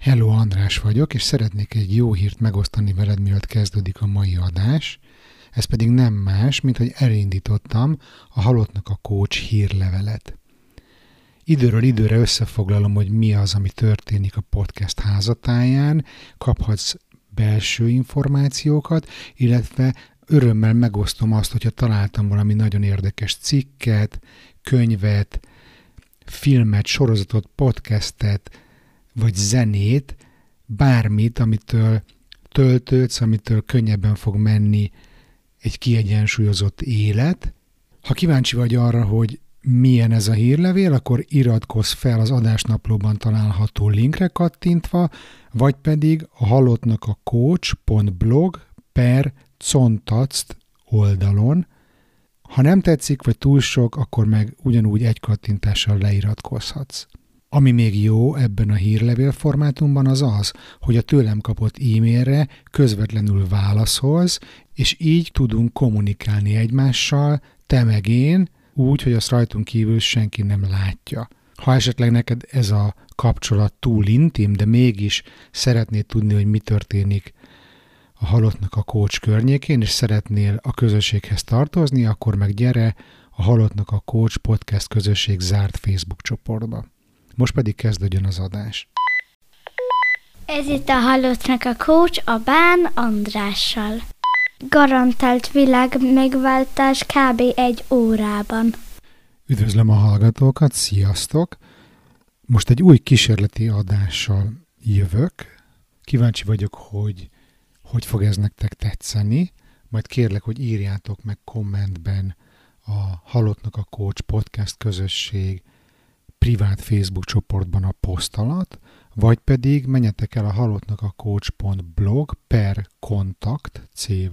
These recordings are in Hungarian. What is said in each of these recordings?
Hello, András vagyok, és szeretnék egy jó hírt megosztani veled, mielőtt kezdődik a mai adás. Ez pedig nem más, mint hogy elindítottam a Halottnak a Coach hírlevelet. Időről időre összefoglalom, hogy mi az, ami történik a podcast házatáján, kaphatsz belső információkat, illetve örömmel megosztom azt, hogyha találtam valami nagyon érdekes cikket, könyvet, filmet, sorozatot, podcastet, vagy zenét, bármit, amitől töltődsz, amitől könnyebben fog menni egy kiegyensúlyozott élet. Ha kíváncsi vagy arra, hogy milyen ez a hírlevél, akkor iratkozz fel az adásnaplóban található linkre kattintva, vagy pedig a halottnak a coach.blog/contact oldalon. Ha nem tetszik, vagy túl sok, akkor meg ugyanúgy egy kattintással leiratkozhatsz. Ami még jó ebben a hírlevél formátumban az, hogy a tőlem kapott e-mailre közvetlenül válaszolsz, és így tudunk kommunikálni egymással, te meg én, úgy, hogy azt rajtunk kívül senki nem látja. Ha esetleg neked ez a kapcsolat túl intim, de mégis szeretnéd tudni, hogy mi történik a Halottnak a Coach környékén, és szeretnél a közösséghez tartozni, akkor meg gyere a Halottnak a Coach podcast közösség zárt Facebook csoportba. Most pedig kezdődjön az adás. Ez itt a Halottnak a Coach a Bán Andrással. Garantált világ megváltás kb. 1 órában. Üdvözlöm a hallgatókat, sziasztok! Most egy új kísérleti adással jövök. Kíváncsi vagyok, hogy fog ez nektek tetszeni. Majd kérlek, hogy írjátok meg kommentben a Halottnak a Coach podcast közösség privát Facebook csoportban a poszt alatt, vagy pedig menjetek el a halottnak a coach.blog/contact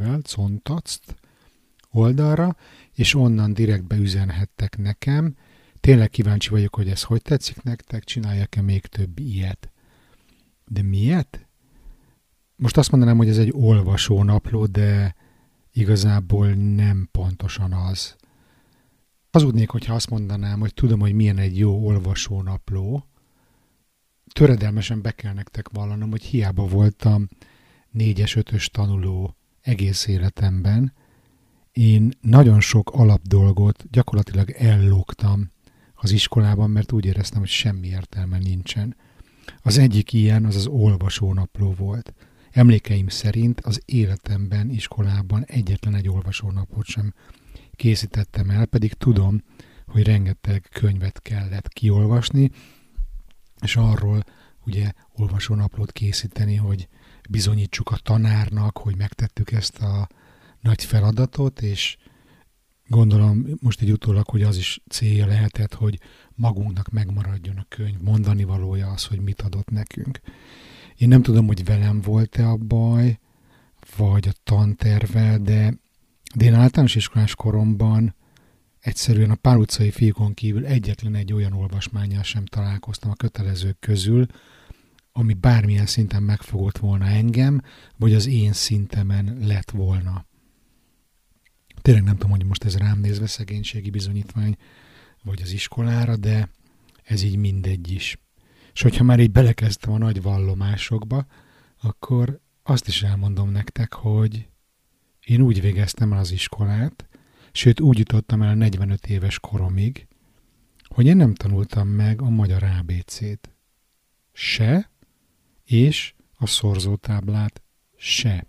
oldalra, és onnan direktbe üzenhettek nekem. Tényleg kíváncsi vagyok, hogy ez hogy tetszik nektek, csináljak-e még több ilyet. De miért? Most azt mondanám, hogy ez egy olvasónapló, de igazából nem pontosan az. Hazudnék, hogyha azt mondanám, hogy tudom, hogy milyen egy jó olvasónapló. Töredelmesen be kell nektek vallanom, hogy hiába voltam 4-es, 5-ös tanuló egész életemben. Én nagyon sok alapdolgot gyakorlatilag ellógtam az iskolában, mert úgy éreztem, hogy semmi értelme nincsen. Az egyik ilyen az olvasónapló volt. Emlékeim szerint az életemben, iskolában egyetlen egy olvasónapot sem készítettem el, pedig tudom, hogy rengeteg könyvet kellett kiolvasni, és arról ugye olvasónaplót készíteni, hogy bizonyítsuk a tanárnak, hogy megtettük ezt a nagy feladatot, és gondolom most így utólag, hogy az is célja lehetett, hogy magunknak megmaradjon a könyv, mondani valója az, hogy mit adott nekünk. Én nem tudom, hogy velem volt-e a baj, vagy a tantervvel, de én általános iskolás koromban egyszerűen a Pál utcai fiúkon kívül egyetlen egy olyan olvasmánnyal sem találkoztam a kötelezők közül, ami bármilyen szinten megfogott volna engem, vagy az én szintemen lett volna. Tényleg nem tudom, hogy most ez rám nézve szegénységi bizonyítvány, vagy az iskolára, de ez így mindegy is. És hogyha már így belekezdtem a nagy vallomásokba, akkor azt is elmondom nektek, hogy én úgy végeztem el az iskolát, sőt úgy jutottam el a 45 éves koromig, hogy én nem tanultam meg a magyar ABC-t. Se, és a szorzótáblát se.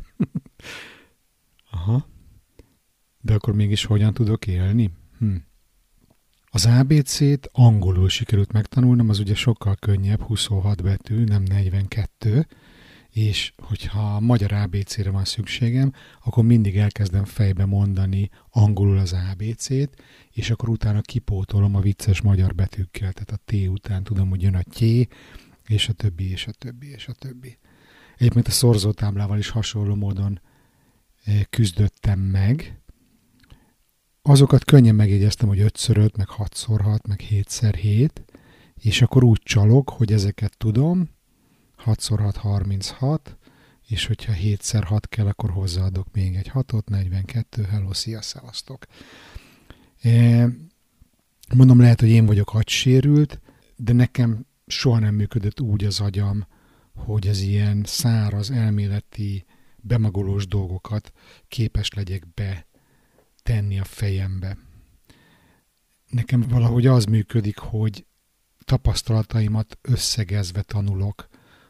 Aha. De akkor mégis hogyan tudok élni? Az ABC-t angolul sikerült megtanulnom, az ugye sokkal könnyebb, 26 betű, nem 42, és hogyha a magyar ABC-re van szükségem, akkor mindig elkezdem fejbe mondani angolul az ABC-t, és akkor utána kipótolom a vicces magyar betűkkel, tehát a T után tudom, hogy jön a T, és a többi, és a többi, és a többi. Egyébként a szorzótáblával is hasonló módon küzdöttem meg. Azokat könnyen megjegyeztem, hogy 5x5, meg 6x6, meg 7x7, és akkor úgy csalok, hogy ezeket tudom, 6x6, 36, és hogyha 7x6 kell, akkor hozzáadok még egy 6-ot, 42, hello, szia, szevasztok. Mondom, lehet, hogy én vagyok agysérült, de nekem soha nem működött úgy az agyam, hogy az ilyen száraz, elméleti, bemagolós dolgokat képes legyek betenni a fejembe. Nekem valahogy az működik, hogy tapasztalataimat összegezve tanulok,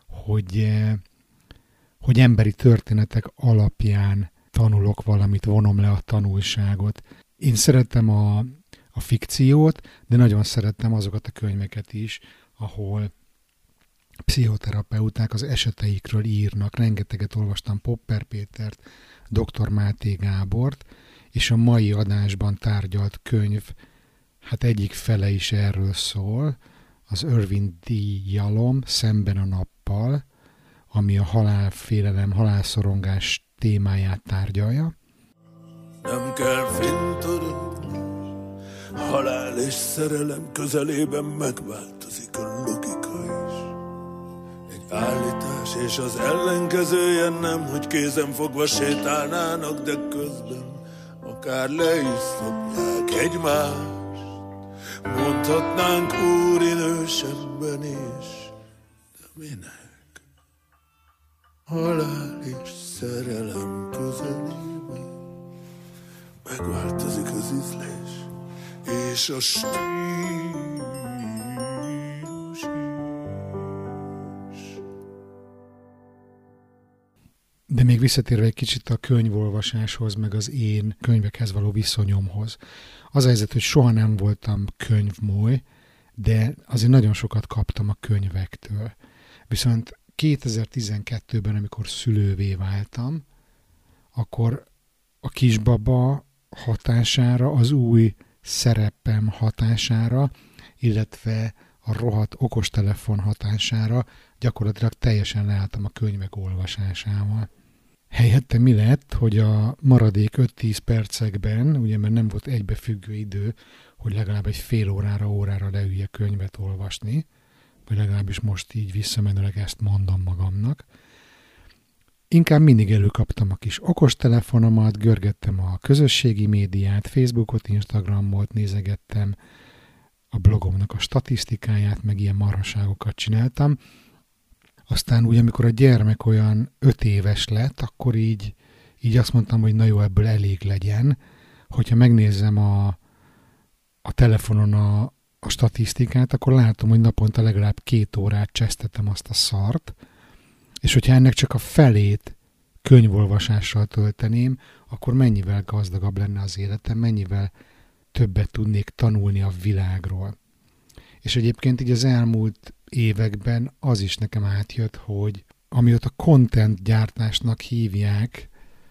hogy emberi történetek alapján tanulok valamit, vonom le a tanulságot. Én szeretem a fikciót, de nagyon szeretem azokat a könyveket is, ahol pszichoterapeuták az eseteikről írnak. Rengeteget olvastam Popper Pétert, dr. Máté Gábort, és a mai adásban tárgyalt könyv, hát egyik fele is erről szól, az Irving D. Yalom Szemben a nappal, ami a halálfélelem, halálszorongás témáját tárgyalja. Nem kell fintorogni, halál és szerelem közelében megváltozik a logika is. Egy állítás és az ellenkezője nem, hogy kézen fogva sétálnának, de közben akár le is szokják egymást. Mondhatnánk úrinősebben is, de minek? Halál és szerelem közelében megváltozik az ízlés és a stílus is. De még visszatérve egy kicsit a könyvolvasáshoz, meg az én könyvekhez való viszonyomhoz. Az a helyzet, hogy soha nem voltam könyvmoly, de azért nagyon sokat kaptam a könyvektől. Viszont 2012-ben, amikor szülővé váltam, akkor a kisbaba hatására, az új szerepem hatására, illetve a rohadt okostelefon hatására gyakorlatilag teljesen leálltam a könyvek olvasásával. Helyette mi lett, hogy a maradék 5-10 percekben, ugye mert nem volt egybefüggő idő, hogy legalább egy fél órára leüljek könyvet olvasni, vagy legalábbis most így visszamenőleg ezt mondom magamnak. Inkább mindig előkaptam a kis okostelefonomat, görgettem a közösségi médiát, Facebookot, Instagramot, nézegettem a blogomnak a statisztikáját, meg ilyen marhaságokat csináltam. Aztán úgy, amikor a gyermek olyan 5 éves lett, akkor így azt mondtam, hogy na jó, ebből elég legyen. Hogyha megnézem a telefonon a statisztikát, akkor látom, hogy naponta legalább 2 órát csesztetem azt a szart, és hogyha ennek csak a felét könyvolvasással tölteném, akkor mennyivel gazdagabb lenne az életem, mennyivel többet tudnék tanulni a világról. És egyébként így az elmúlt években az is nekem átjött, hogy amióta content gyártásnak hívják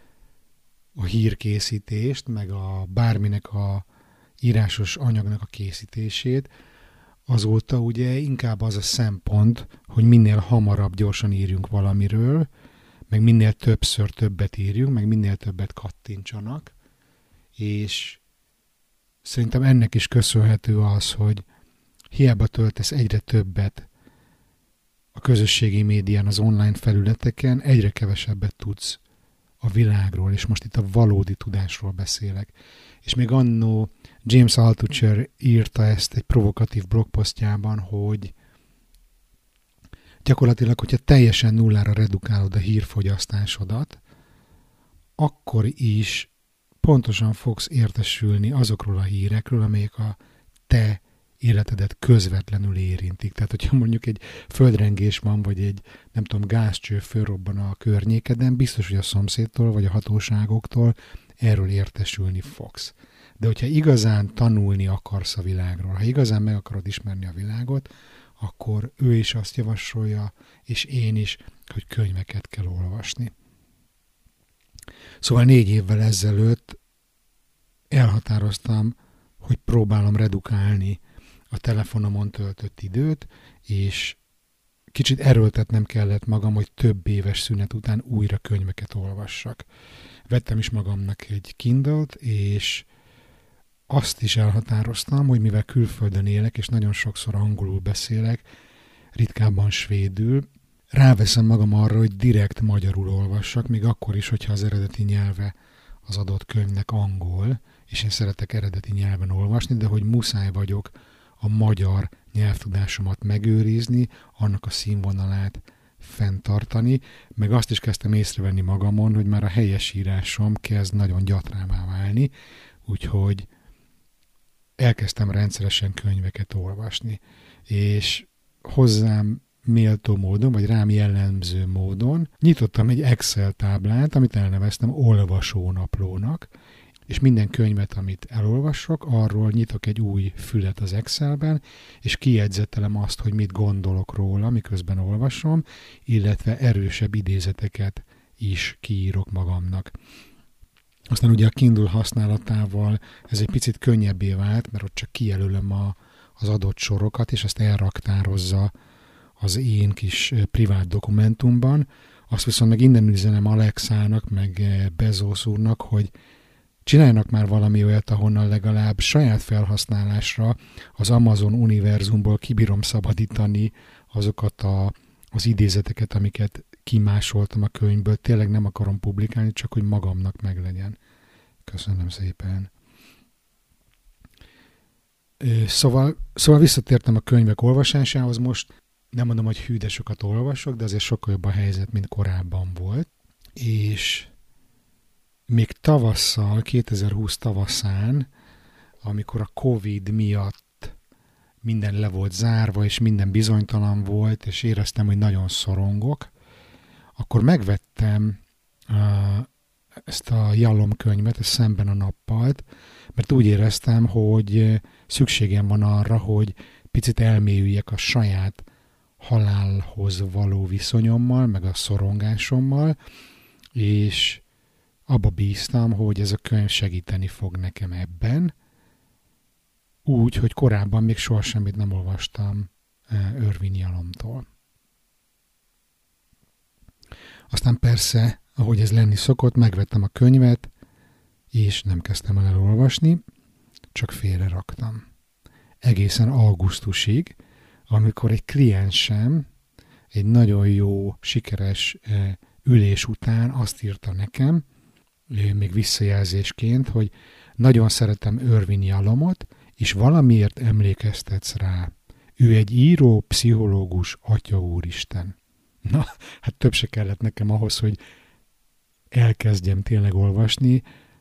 a hírkészítést, meg a bárminek a írásos anyagnak a készítését, azóta ugye inkább az a szempont, hogy minél hamarabb gyorsan írjunk valamiről, meg minél többször többet írjunk, meg minél többet kattintsanak, és szerintem ennek is köszönhető az, hogy hiába töltesz egyre többet a közösségi médián, az online felületeken, egyre kevesebbet tudsz a világról, és most itt a valódi tudásról beszélek. És még annó James Altucher írta ezt egy provokatív blogposztjában, hogy gyakorlatilag, hogyha teljesen nullára redukálod a hírfogyasztásodat, akkor is pontosan fogsz értesülni azokról a hírekről, amelyek a te életedet közvetlenül érintik. Tehát, hogyha mondjuk egy földrengés van, vagy egy, nem tudom, gázcső fölrobban a környékeden, biztos, hogy a szomszédtól, vagy a hatóságoktól erről értesülni fogsz. De hogyha igazán tanulni akarsz a világról, ha igazán meg akarod ismerni a világot, akkor ő is azt javasolja, és én is, hogy könyveket kell olvasni. Szóval 4 évvel ezelőtt elhatároztam, hogy próbálom redukálni a telefonomon töltött időt, és kicsit erőltetnem kellett magam, hogy több éves szünet után újra könyveket olvassak. Vettem is magamnak egy Kindle-t, és azt is elhatároztam, hogy mivel külföldön élek, és nagyon sokszor angolul beszélek, ritkábban svédül, ráveszem magam arra, hogy direkt magyarul olvassak, még akkor is, hogyha az eredeti nyelve az adott könyvnek angol, és én szeretek eredeti nyelven olvasni, de hogy muszáj vagyok a magyar nyelvtudásomat megőrizni, annak a színvonalát fenntartani, meg azt is kezdtem észrevenni magamon, hogy már a helyesírásom kezd nagyon gyatrává válni, úgyhogy elkezdtem rendszeresen könyveket olvasni, és hozzám méltó módon, vagy rám jellemző módon nyitottam egy Excel táblát, amit elneveztem olvasónaplónak, és minden könyvet, amit elolvasok, arról nyitok egy új fület az Excelben, és kijegyzetelem azt, hogy mit gondolok róla, miközben olvasom, illetve erősebb idézeteket is kiírok magamnak. Aztán ugye a Kindle használatával ez egy picit könnyebbé vált, mert ott csak kijelölöm az adott sorokat, és ezt elraktározza az én kis privát dokumentumban. Azt viszont meg innen üzenem Alexának, meg Bezos úrnak, hogy csináljanak már valami olyat, ahonnan legalább saját felhasználásra az Amazon univerzumból kibírom szabadítani azokat az idézeteket, amiket kimásoltam a könyvből. Tényleg nem akarom publikálni, csak hogy magamnak meglegyen. Köszönöm szépen. Szóval visszatértem a könyvek olvasásához. Most nem mondom, hogy hű, de sokat olvasok, de azért sokkal jobb a helyzet, mint korábban volt. És még tavasszal, 2020 tavaszán, amikor a Covid miatt minden le volt zárva, és minden bizonytalan volt, és éreztem, hogy nagyon szorongok, akkor megvettem ezt a Jalom könyvet, ezt Szemben a nappal, mert úgy éreztem, hogy szükségem van arra, hogy picit elmélyüljek a saját halálhoz való viszonyommal, meg a szorongásommal, és abba bíztam, hogy ez a könyv segíteni fog nekem ebben, úgy, hogy korábban még soha semmit nem olvastam Irvin Yalomtól. Aztán persze, ahogy ez lenni szokott, megvettem a könyvet, és nem kezdtem el elolvasni, csak félre raktam. Egészen augusztusig, amikor egy kliensem egy nagyon jó, sikeres ülés után azt írta nekem, még visszajelzésként, hogy nagyon szeretem Irvin Yalomot, és valamiért emlékeztetsz rá. Ő egy író, pszichológus, atya úristen. Na, hát több se kellett nekem ahhoz, hogy elkezdjem tényleg olvasni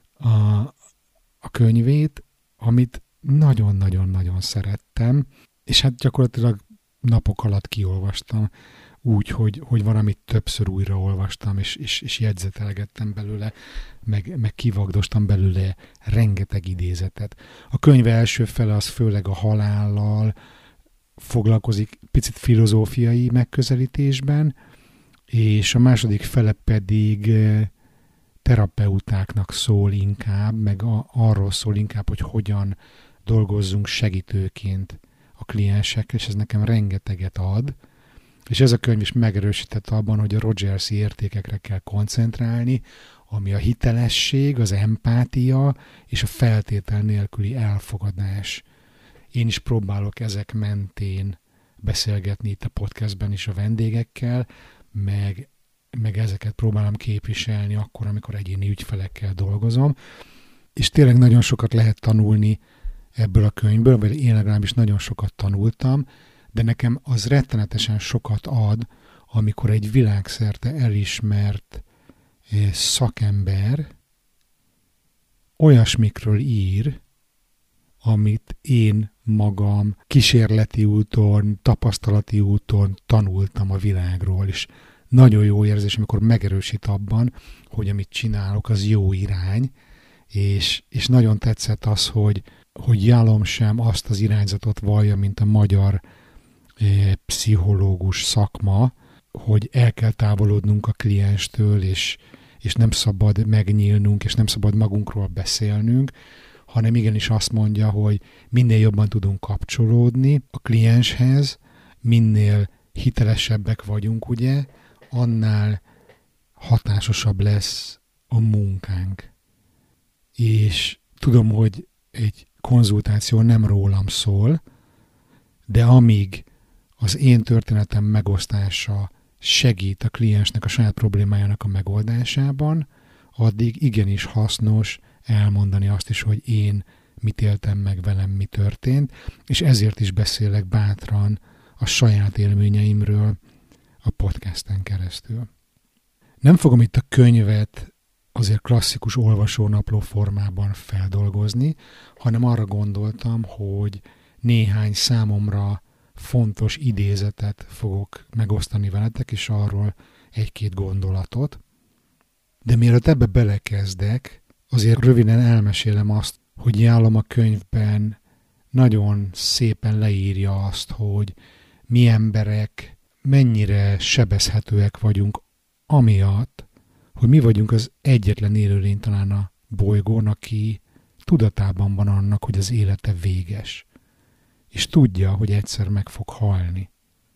a könyvét, amit nagyon-nagyon-nagyon szerettem, és hát gyakorlatilag napok alatt kiolvastam, úgy, hogy valamit többször újra olvastam, és jegyzetelgettem belőle, meg kivagdostam belőle rengeteg idézetet. A könyv első fele az főleg a halállal foglalkozik, picit filozófiai megközelítésben, és a második fele pedig terapeutáknak szól inkább, meg arról szól inkább, hogy hogyan dolgozzunk segítőként a kliensekkel, és ez nekem rengeteget ad, és ez a könyv is megerősített abban, hogy a Rogers-i értékekre kell koncentrálni, ami a hitelesség, az empátia és a feltétel nélküli elfogadás. Én is próbálok ezek mentén beszélgetni itt a podcastben is a vendégekkel, meg ezeket próbálom képviselni akkor, amikor egyéni ügyfelekkel dolgozom. És tényleg nagyon sokat lehet tanulni ebből a könyvből, vagy én legalábbis nagyon sokat tanultam, de nekem az rettenetesen sokat ad, amikor egy világszerte elismert szakember olyasmikről ír, amit én magam kísérleti úton, tapasztalati úton tanultam a világról, és nagyon jó érzés, amikor megerősít abban, hogy amit csinálok, az jó irány, és nagyon tetszett az, hogy Yalom sem azt az irányzatot vallja, mint a magyar pszichológus szakma, hogy el kell távolodnunk a klienstől, és nem szabad megnyílnunk, és nem szabad magunkról beszélnünk, hanem igenis azt mondja, hogy minél jobban tudunk kapcsolódni a klienshez, minél hitelesebbek vagyunk, ugye, annál hatásosabb lesz a munkánk. És tudom, hogy egy konzultáció nem rólam szól, de amíg az én történetem megosztása segít a kliensnek a saját problémájának a megoldásában, addig igenis hasznos elmondani azt is, hogy én mit éltem meg, velem mi történt, és ezért is beszélek bátran a saját élményeimről, a podcasten keresztül. Nem fogom itt a könyvet azért klasszikus olvasónapló formában feldolgozni, hanem arra gondoltam, hogy néhány számomra fontos idézetet fogok megosztani veletek, és arról egy-két gondolatot. De mielőtt ebbe belekezdek, azért röviden elmesélem azt, hogy Yalom a könyvben nagyon szépen leírja azt, hogy mi emberek mennyire sebezhetőek vagyunk amiatt, hogy mi vagyunk az egyetlen élőlény talán a bolygón, aki tudatában van annak, hogy az élete véges, és tudja, hogy egyszer meg fog halni.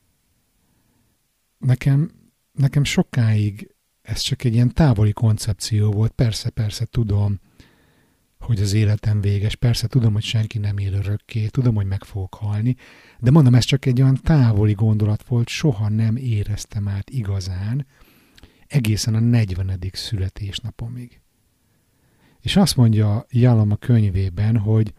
Nekem sokáig ez csak egy ilyen távoli koncepció volt. Persze tudom, hogy az életem véges, persze tudom, hogy senki nem él örökké, tudom, hogy meg fogok halni, de mondom, ez csak egy olyan távoli gondolat volt, soha nem éreztem át igazán, egészen a 40. születésnapomig. És azt mondja Yalom a könyvében, hogy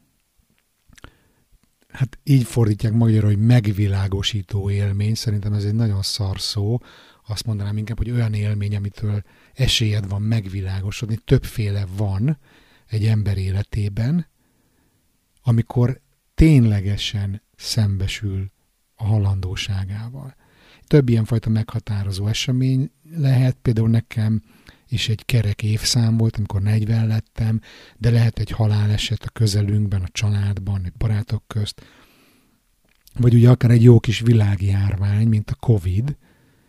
hát így fordítják magyarul, hogy megvilágosító élmény, szerintem ez egy nagyon szar szó, azt mondanám inkább, hogy olyan élmény, amitől esélyed van megvilágosodni, többféle van egy ember életében, amikor ténylegesen szembesül a halandóságával. Több ilyenfajta meghatározó esemény lehet, például nekem is egy kerek évszám volt, amikor 40 lettem, de lehet egy haláleset a közelünkben, a családban, a barátok közt, vagy ugye akár egy jó kis világjárvány, mint a Covid,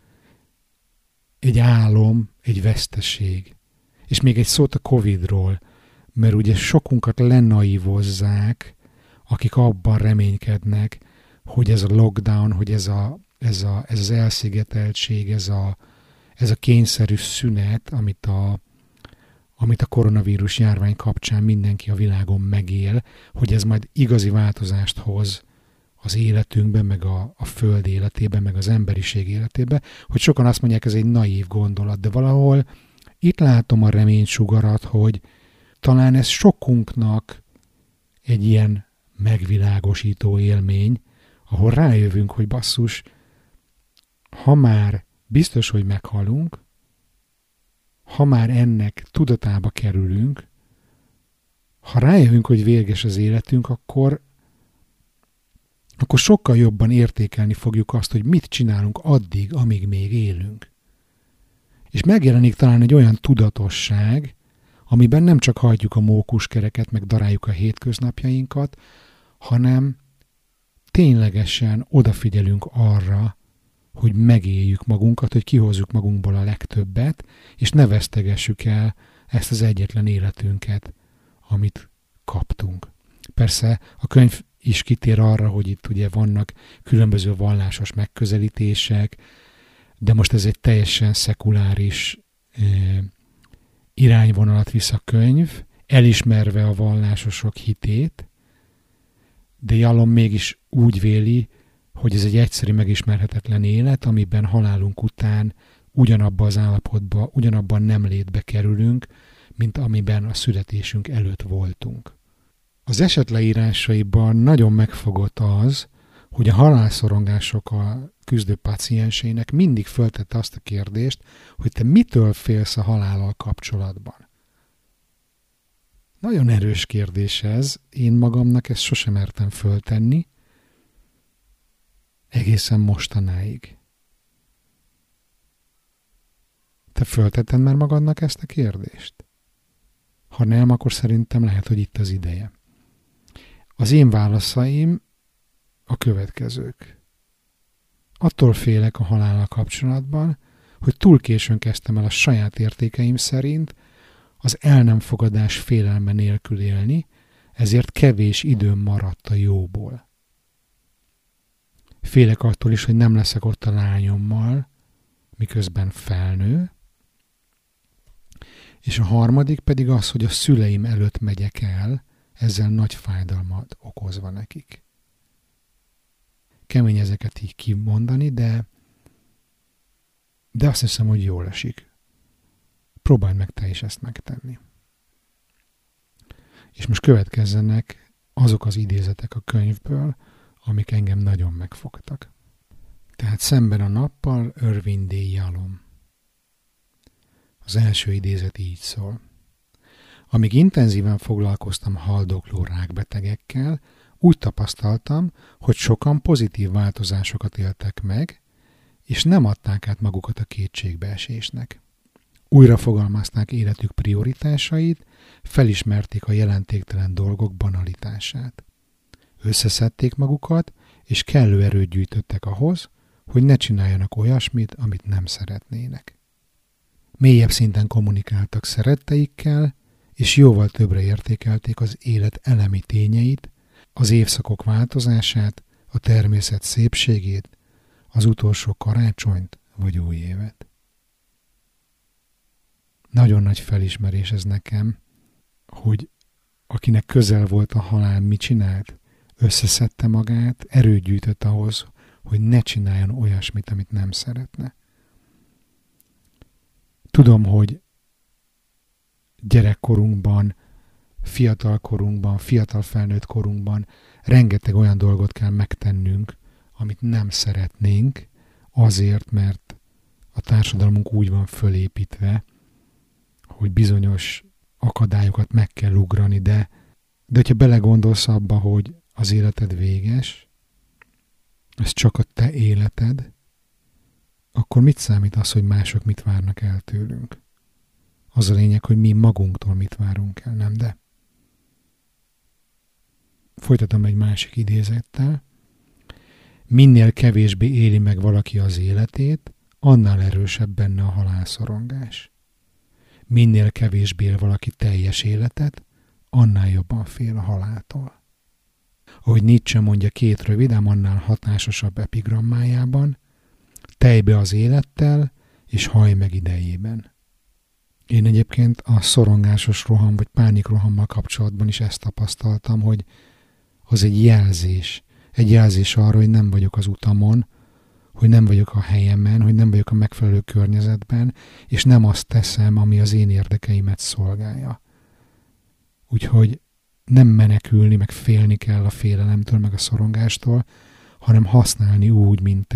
egy álom, egy veszteség. És még egy szót a Covidról, mert ugye sokunkat lenaivozzák, akik abban reménykednek, hogy ez a lockdown, hogy ez az elszigeteltség, ez a kényszerű szünet, amit a koronavírus járvány kapcsán mindenki a világon megél, hogy ez majd igazi változást hoz az életünkben, meg a föld életében, meg az emberiség életében, hogy sokan azt mondják, ez egy naív gondolat, de valahol itt látom a reménysugarat, hogy talán ez sokunknak egy ilyen megvilágosító élmény, ahol rájövünk, hogy basszus, ha már biztos, hogy meghalunk, ha már ennek tudatába kerülünk, ha rájövünk, hogy véges az életünk, akkor sokkal jobban értékelni fogjuk azt, hogy mit csinálunk addig, amíg még élünk. És megjelenik talán egy olyan tudatosság, amiben nem csak hajtjuk a mókuskereket, meg daráljuk a hétköznapjainkat, hanem ténylegesen odafigyelünk arra, hogy megéljük magunkat, hogy kihozzuk magunkból a legtöbbet, és ne vesztegessük el ezt az egyetlen életünket, amit kaptunk. Persze a könyv is kitér arra, hogy itt ugye vannak különböző vallásos megközelítések, de most ez egy teljesen szekuláris irányvonalat visz a könyv, elismerve a vallásosok hitét, de Yalom mégis úgy véli, hogy ez egy egyszerű, megismerhetetlen élet, amiben halálunk után ugyanabba az állapotba, ugyanabban nem létbe kerülünk, mint amiben a születésünk előtt voltunk. Az esetleírásaiban nagyon megfogott az, hogy a halálszorongásokkal küzdő pacienseinek mindig föltette azt a kérdést, hogy te mitől félsz a halállal kapcsolatban. Nagyon erős kérdés ez, én magamnak ezt sosem mertem föltenni, egészen mostanáig. Te föltetted már magadnak ezt a kérdést? Ha nem, akkor szerintem lehet, hogy itt az ideje. Az én válaszaim a következők. Attól félek a halállal kapcsolatban, hogy túl későn kezdtem el a saját értékeim szerint az el nem fogadás félelme nélkül élni, ezért kevés időm maradt a jóból. Félek attól is, hogy nem leszek ott a lányommal, miközben felnő, és a harmadik pedig az, hogy a szüleim előtt megyek el, ezzel nagy fájdalmat okozva nekik. Kemény ezeket így kimondani, de azt hiszem, hogy jól esik. Próbálj meg te is ezt megtenni. És most következzenek azok az idézetek a könyvből, amik engem nagyon megfogtak. Tehát szemben a nappal Irvin D. Yalom. Az első idézet így szól. Amíg intenzíven foglalkoztam haldokló rákbetegekkel, úgy tapasztaltam, hogy sokan pozitív változásokat éltek meg, és nem adták át magukat a kétségbeesésnek. Újra fogalmazták életük prioritásait, felismerték a jelentéktelen dolgok banalitását. Összeszedték magukat, és kellő erőt gyűjtöttek ahhoz, hogy ne csináljanak olyasmit, amit nem szeretnének. Mélyebb szinten kommunikáltak szeretteikkel, és jóval többre értékelték az élet elemi tényeit, az évszakok változását, a természet szépségét, az utolsó karácsonyt vagy új évet. Nagyon nagy felismerés ez nekem, hogy akinek közel volt a halál, mit csinált? Összeszedte magát, erőt gyűjtött ahhoz, hogy ne csináljon olyasmit, amit nem szeretne. Tudom, hogy gyerekkorunkban, fiatalkorunkban, fiatal felnőtt korunkban rengeteg olyan dolgot kell megtennünk, amit nem szeretnénk, azért, mert a társadalmunk úgy van fölépítve, hogy bizonyos akadályokat meg kell ugrani, de hogyha belegondolsz abba, hogy az életed véges, ez csak a te életed, akkor mit számít az, hogy mások mit várnak el tőlünk? Az a lényeg, hogy mi magunktól mit várunk el, nem de? Folytatom egy másik idézettel. Minél kevésbé éli meg valaki az életét, annál erősebb benne a halálszorongás. Minél kevésbé él valaki teljes életet, annál jobban fél a haláltól. Ahogy Nietzsche mondja 2 rövid, ám annál hatásosabb epigrammájában, tejbe az élettel, és hajj meg idejében. Én egyébként a szorongásos roham, vagy pánikrohammal kapcsolatban is ezt tapasztaltam, hogy az egy jelzés arra, hogy nem vagyok az utamon, hogy nem vagyok a helyemen, hogy nem vagyok a megfelelő környezetben, és nem azt teszem, ami az én érdekeimet szolgálja. Úgyhogy nem menekülni, meg félni kell a félelemtől, meg a szorongástól, hanem használni úgy, mint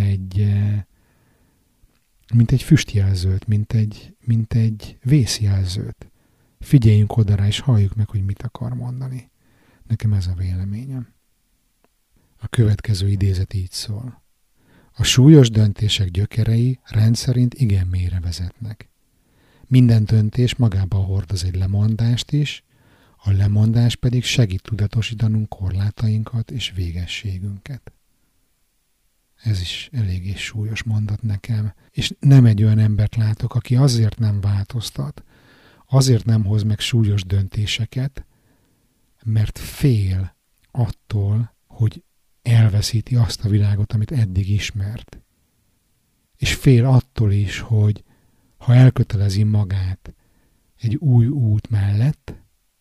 egy füstjelzőt, mint egy vészjelzőt. Figyeljünk oda rá, és halljuk meg, hogy mit akar mondani. Nekem ez a véleményem. A következő idézet így szól. A súlyos döntések gyökerei rendszerint igen mélyre vezetnek. Minden döntés magában hordoz egy lemondást is, a lemondás pedig segít tudatosítanunk korlátainkat és végességünket. Ez is eléggé súlyos mondat nekem, és nem egy olyan embert látok, aki azért nem változtat, azért nem hoz meg súlyos döntéseket, mert fél attól, hogy elveszíti azt a világot, amit eddig ismert. És fél attól is, hogy ha elkötelezi magát egy új út mellett,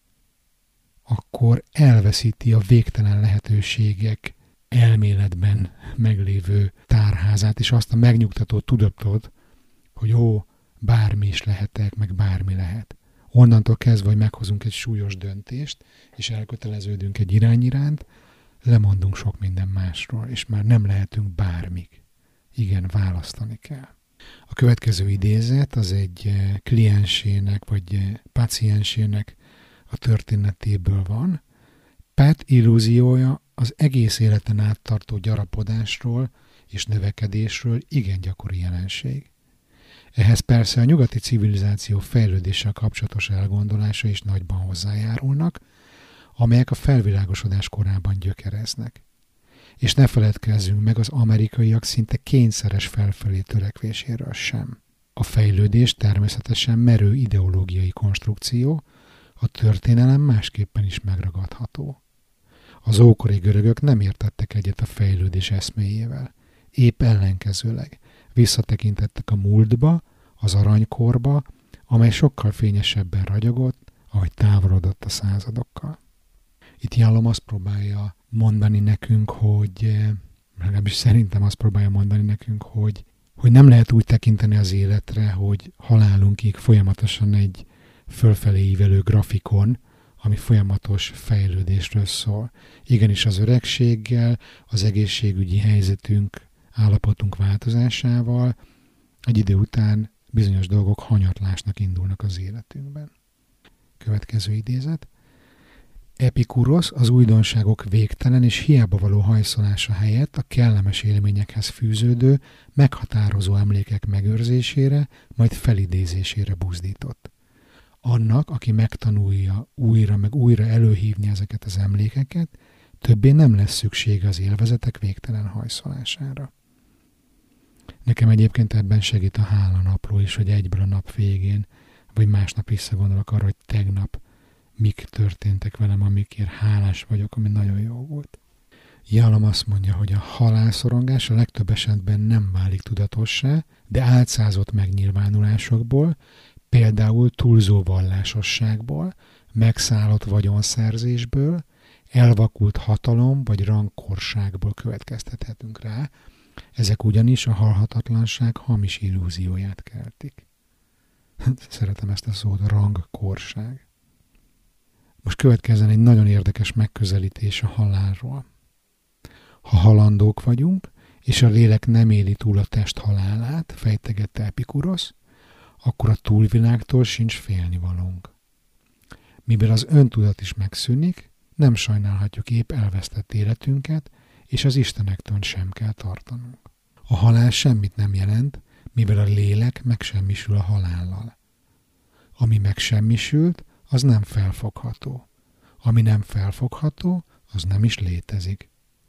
akkor elveszíti a végtelen lehetőségek elméletben meglévő tárházát, és azt a megnyugtató tudatot, hogy bármi is lehetek, meg bármi lehet. Onnantól kezdve, hogy meghozunk egy súlyos döntést, és elköteleződünk egy irány iránt, lemondunk sok minden másról, és már nem lehetünk bármik. Igen, választani kell. A következő idézet az egy kliensének, vagy paciensének a történetéből van. Pat illúziója az egész életen át tartó gyarapodásról és növekedésről igen gyakori jelenség. Ehhez persze a nyugati civilizáció fejlődéssel kapcsolatos elgondolása is nagyban hozzájárulnak, amelyek a felvilágosodás korában gyökereznek. És ne feledkezzünk meg az amerikaiak szinte kényszeres felfelé törekvéséről sem. A fejlődés természetesen merő ideológiai konstrukció, a történelem másképpen is megragadható. Az ókori görögök nem értettek egyet a fejlődés eszméjével. Épp ellenkezőleg visszatekintettek a múltba, az aranykorba, amely sokkal fényesebben ragyogott, ahogy távolodott a századokkal. Itt Yalom azt próbálja mondani nekünk, hogy legalábbis szerintem azt próbálja mondani nekünk, hogy nem lehet úgy tekinteni az életre, hogy halálunkig folyamatosan egy fölfelé ívelő grafikon, ami folyamatos fejlődésről szól. Igenis az öregséggel, az egészségügyi helyzetünk állapotunk változásával egy idő után bizonyos dolgok hanyatlásnak indulnak az életünkben. Következő idézet. Epikurosz az újdonságok végtelen és hiába való hajszolása helyett a kellemes élményekhez fűződő, meghatározó emlékek megőrzésére, majd felidézésére buzdított. Annak, aki megtanulja újra meg újra előhívni ezeket az emlékeket, többé nem lesz szüksége az élvezetek végtelen hajszolására. Nekem egyébként ebben segít a hálanapló is, hogy egyből a nap végén, vagy másnap visszagondolok arra, hogy tegnap mik történtek velem, amikért hálás vagyok, ami nagyon jó volt. Jalom azt mondja, hogy a halálszorongás a legtöbb esetben nem válik tudatossá, de álcázott megnyilvánulásokból, például túlzó vallásosságból, megszállott vagyonszerzésből, elvakult hatalom vagy rangkorságból következtethetünk rá, ezek ugyanis a halhatatlanság hamis illúzióját keltik. Szeretem ezt a szót, rangkorság. Most következzen egy nagyon érdekes megközelítés a halálról. Ha halandók vagyunk, és a lélek nem éli túl a test halálát, fejtegette Epikurosz, akkor a túlvilágtól sincs félnivalónk. Mivel az öntudat is megszűnik, nem sajnálhatjuk épp elvesztett életünket, és az istenektől sem kell tartanunk. A halál semmit nem jelent, mivel a lélek megsemmisül a halállal. Ami megsemmisült, az nem felfogható. Ami nem felfogható, az nem is létezik.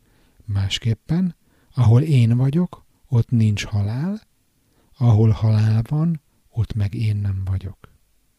Másképpen, ahol én vagyok, ott nincs halál, ahol halál van, ott meg én nem vagyok.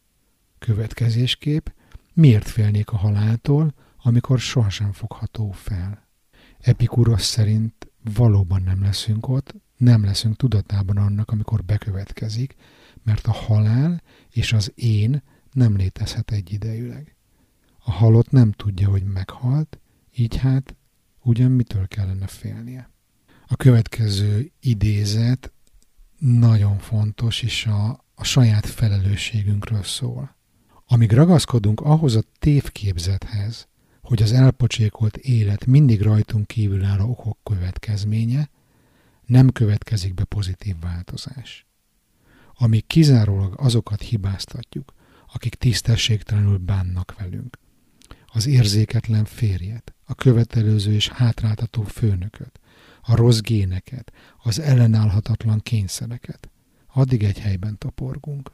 Következésképp, miért félnék a haláltól, amikor sohasem fogható fel? Epikurosz szerint valóban nem leszünk ott, nem leszünk tudatában annak, amikor bekövetkezik, mert a halál és az én nem létezhet egyidejűleg. A halott nem tudja, hogy meghalt, így hát ugyan mitől kellene félnie. A következő idézet nagyon fontos, és a saját felelősségünkről szól. Amíg ragaszkodunk ahhoz a tévképzethez, hogy az elpocsékolt élet mindig rajtunk kívül álló okok következménye, nem következik be pozitív változás. Amíg kizárólag azokat hibáztatjuk, akik tisztességtelenül bánnak velünk, az érzéketlen férjet, a követelőző és hátráltató főnököt, a rossz géneket, az ellenállhatatlan kényszereket, addig egy helyben toporgunk.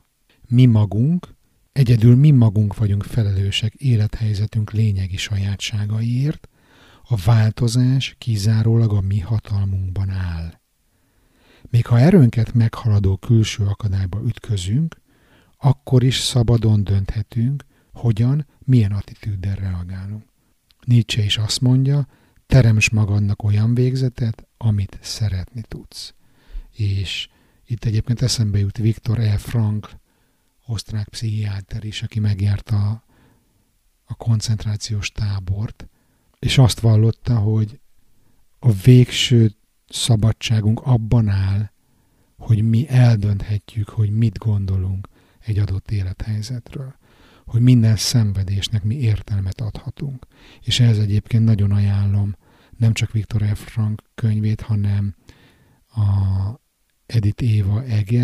Egyedül mi magunk vagyunk felelősek élethelyzetünk lényegi sajátságaiért, a változás kizárólag a mi hatalmunkban áll. Még ha erőnket meghaladó külső akadályba ütközünk, akkor is szabadon dönthetünk, hogyan, milyen attitűddel reagálunk. Nietzsche is azt mondja, teremts magadnak olyan végzetet, amit szeretni tudsz. És itt egyébként eszembe jut Viktor E. Frankl, osztrák pszichiáter is, aki megjárta a koncentrációs tábort, és azt vallotta, hogy a végső szabadságunk abban áll, hogy mi eldönthetjük, hogy mit gondolunk egy adott élethelyzetről. Hogy minden szenvedésnek mi értelmet adhatunk. És ehhez egyébként nagyon ajánlom nem csak Viktor F. Frankl könyvét, hanem a Edith Éva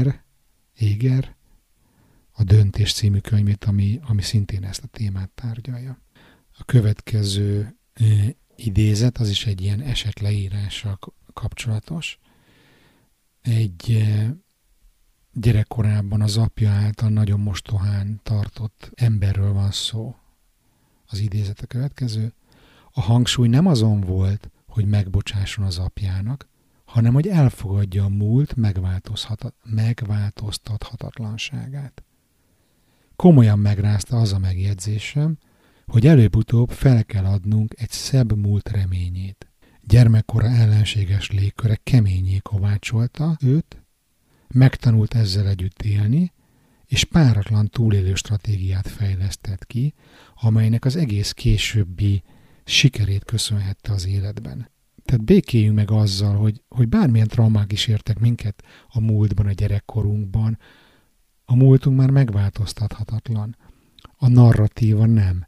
Eger, a Döntés című könyvét, ami szintén ezt a témát tárgyalja. A következő idézet, az is egy ilyen esetleírással kapcsolatos. Egy gyerekkorában az apja által nagyon mostohán tartott emberről van szó. Az idézet a következő. A hangsúly nem azon volt, hogy megbocsásson az apjának, hanem hogy elfogadja a múlt megváltoztathatatlanságát. Komolyan megrázta az a megjegyzésem, hogy előbb-utóbb fel kell adnunk egy szebb múlt reményét. Gyermekkora ellenséges légköre keményé kovácsolta őt, megtanult ezzel együtt élni, és páratlan túlélő stratégiát fejlesztett ki, amelynek az egész későbbi sikerét köszönhette az életben. Tehát békéljünk meg azzal, hogy bármilyen traumák is értek minket a múltban, a gyerekkorunkban, a múltunk már megváltoztathatatlan. A narratíva nem.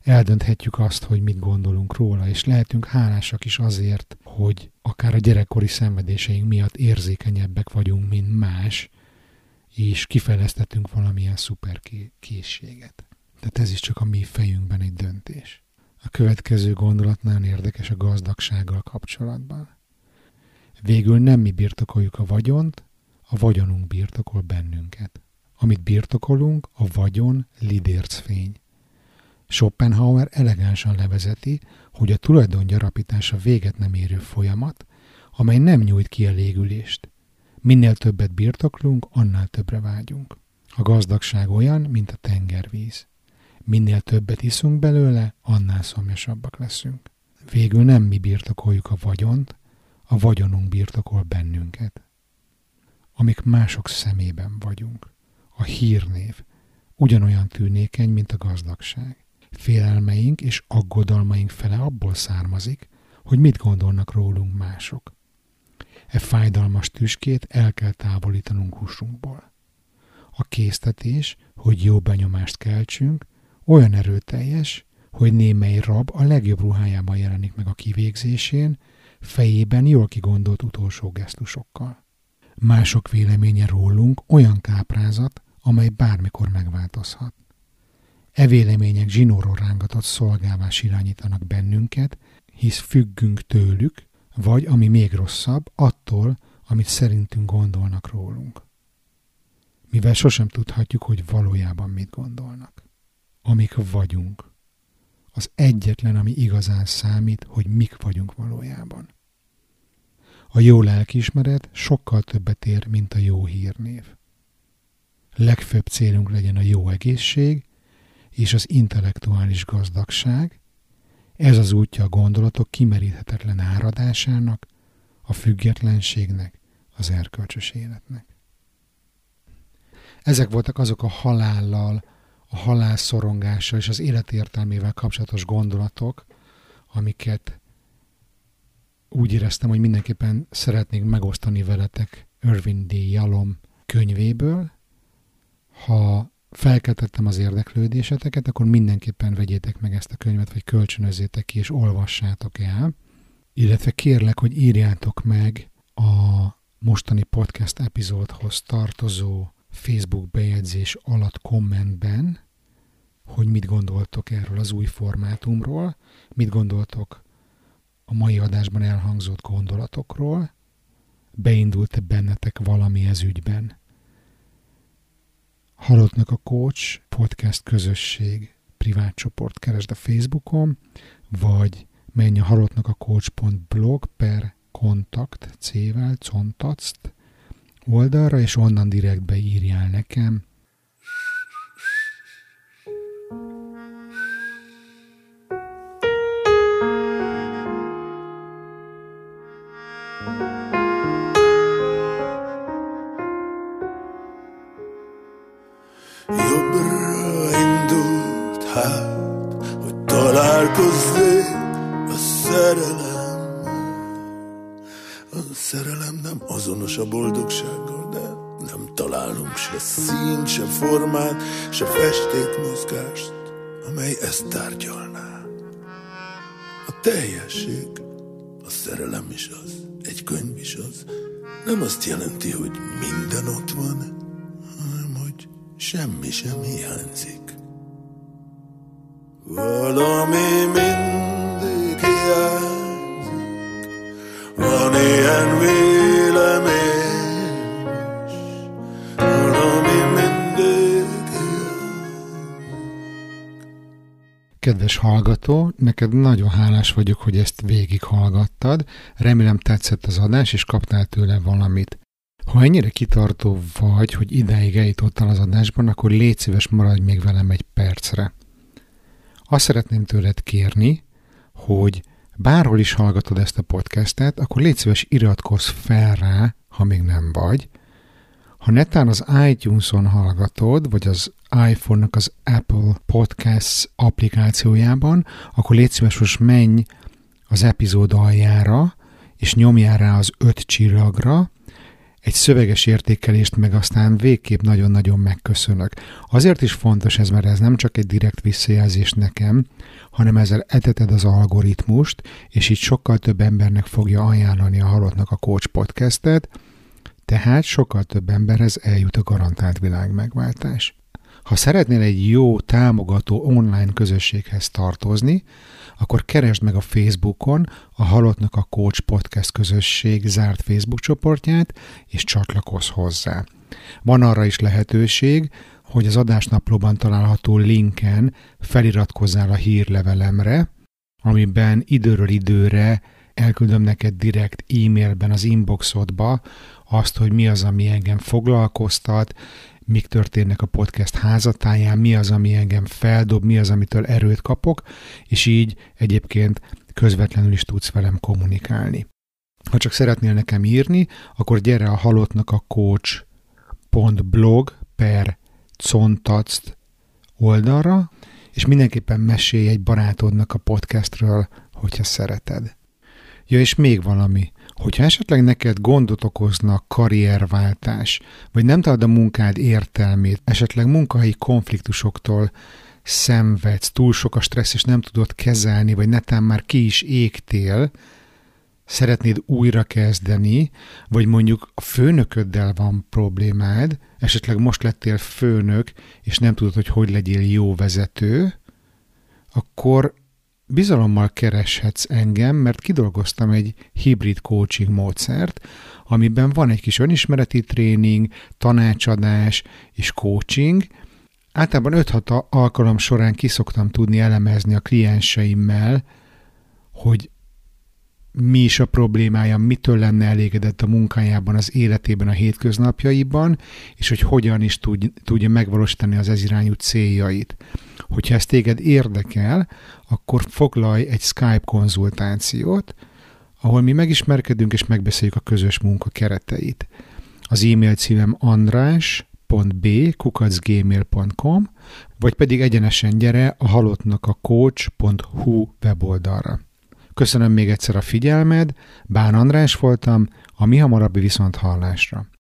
eldönthetjük azt, hogy mit gondolunk róla, és lehetünk hálásak is azért, hogy akár a gyerekkori szenvedéseink miatt érzékenyebbek vagyunk, mint más, és kifejlesztettünk valamilyen szuper készséget. Tehát ez is csak a mi fejünkben egy döntés. A következő gondolat nagyon érdekes a gazdagsággal kapcsolatban. Végül nem mi birtokoljuk a vagyont, a vagyonunk birtokol bennünket. Amit birtokolunk, a vagyon lidércfény. Schopenhauer elegánsan levezeti, hogy a tulajdon gyarapítása véget nem érő folyamat, amely nem nyújt kielégülést. Minél többet birtoklunk, annál többre vágyunk. A gazdagság olyan, mint a tengervíz. Minél többet iszunk belőle, annál szomjasabbak leszünk. Végül nem mi birtokoljuk a vagyont, a vagyonunk birtokol bennünket. Amik mások szemében vagyunk. A hírnév ugyanolyan tűnékeny, mint a gazdagság. Félelmeink és aggodalmaink fele abból származik, hogy mit gondolnak rólunk mások. E fájdalmas tüskét el kell távolítanunk húsunkból. A késztetés, hogy jó benyomást keltsünk, olyan erőteljes, hogy némely rab a legjobb ruhájában jelenik meg a kivégzésén, fejében jól kigondolt utolsó gesztusokkal. Mások véleménye rólunk olyan káprázat, amely bármikor megváltozhat. E vélemények zsinórról rángatott szolgálás irányítanak bennünket, hisz függünk tőlük, vagy, ami még rosszabb, attól, amit szerintünk gondolnak rólunk. Mivel sosem tudhatjuk, hogy valójában mit gondolnak. Amik vagyunk. Az egyetlen, ami igazán számít, hogy mik vagyunk valójában. A jó lelkiismeret sokkal többet ér, mint a jó hírnév. Legfőbb célunk legyen a jó egészség és az intellektuális gazdagság. Ez az útja a gondolatok kimeríthetetlen áradásának, a függetlenségnek, az erkölcsös életnek. Ezek voltak azok a halállal, a halál szorongással és az élet értelmével kapcsolatos gondolatok, amiket úgy éreztem, hogy mindenképpen szeretnék megosztani veletek Irvin D. Yalom könyvéből. Ha felkeltettem az érdeklődéseteket, akkor mindenképpen vegyétek meg ezt a könyvet, vagy kölcsönözzétek ki, és olvassátok el. Illetve kérlek, hogy írjátok meg a mostani podcast epizódhoz tartozó Facebook bejegyzés alatt kommentben, hogy mit gondoltok erről az új formátumról, mit gondoltok a mai adásban elhangzott gondolatokról, beindult-e bennetek valami ez ügyben. Halottnak a Coach podcast közösség privát csoport keresd a Facebookon, vagy menj a halottnakacoach.blog/kontakt C-vel contatzt oldalra, és onnan direktbe írjál nekem. Jobbra indult hát, hogy találkozzék a szerelem. A szerelem nem azonos a boldogsággal, de nem találunk se színt, se formát, se festékmozgást, amely ezt tárgyalná. A teljesség, a szerelem is az, egy könyv is az, nem azt jelenti, hogy minden ott van, hanem hogy semmi sem hiányzik. Valami mindig hiányzik, van ilyen vélemény is, valami mindig hiányzik. Kedves hallgató, neked nagyon hálás vagyok, hogy ezt végighallgattad. Remélem tetszett az adás, és kaptál tőle valamit. Ha ennyire kitartó vagy, hogy idáig eljutottál az adásban, akkor légy szíves, maradj még velem egy percre. Azt szeretném tőled kérni, hogy bárhol is hallgatod ezt a podcastet, akkor légy szíves, iratkozz fel rá, ha még nem vagy. Ha netán az iTunes-on hallgatod, vagy az iPhone-nak az Apple Podcasts applikációjában, akkor légy szíves, most menj az epizód aljára, és nyomjál rá az 5 csillagra. egy szöveges értékelést meg aztán végképp nagyon-nagyon megköszönök. Azért is fontos ez, mert ez nem csak egy direkt visszajelzés nekem, hanem ezzel eteted az algoritmust, és így sokkal több embernek fogja ajánlani a Halottnak a Coach podcastet, tehát sokkal több emberhez eljut a garantált világmegváltás. Ha szeretnél egy jó, támogató online közösséghez tartozni, akkor keresd meg a Facebookon a Halottnak a Coach podcast közösség zárt Facebook csoportját, és csatlakozz hozzá. Van arra is lehetőség, hogy az adásnaplóban található linken feliratkozzál a hírlevelemre, amiben időről időre elküldöm neked direkt e-mailben az inboxodba azt, hogy mi az, ami engem foglalkoztat, mik történnek a podcast házatáján, mi az, ami engem feldob, mi az, amitől erőt kapok, és így egyébként közvetlenül is tudsz velem kommunikálni. Ha csak szeretnél nekem írni, akkor gyere a halottnak a coach.blog/contact oldalra, és mindenképpen mesélj egy barátodnak a podcastről, hogyha szereted. Ja, és még valami. Hogyha esetleg neked gondot okozna karrierváltás, vagy nem találod a munkád értelmét, esetleg munkahelyi konfliktusoktól szenvedsz, túl sok a stressz, és nem tudod kezelni, vagy netán már ki is égtél, szeretnéd újra kezdeni, vagy mondjuk a főnököddel van problémád, esetleg most lettél főnök, és nem tudod, hogy legyél jó vezető, akkor bizalommal kereshetsz engem, mert kidolgoztam egy hibrid coaching módszert, amiben van egy kis önismereti tréning, tanácsadás és coaching. Általában 5-6 alkalom során ki szoktam tudni elemezni a klienseimmel, hogy mi is a problémája, mitől lenne elégedett a munkájában, az életében, a hétköznapjaiban, és hogy hogyan is tudja megvalósítani az ez irányú céljait. Hogyha ez téged érdekel, akkor foglalj egy Skype konzultációt, ahol mi megismerkedünk és megbeszéljük a közös munka kereteit. Az e-mail címem andras.b@gmail.com, vagy pedig egyenesen gyere a halottnak a coach.hu weboldalra. Köszönöm még egyszer a figyelmed, Bán András voltam, a mihamarabbi viszonthallásra.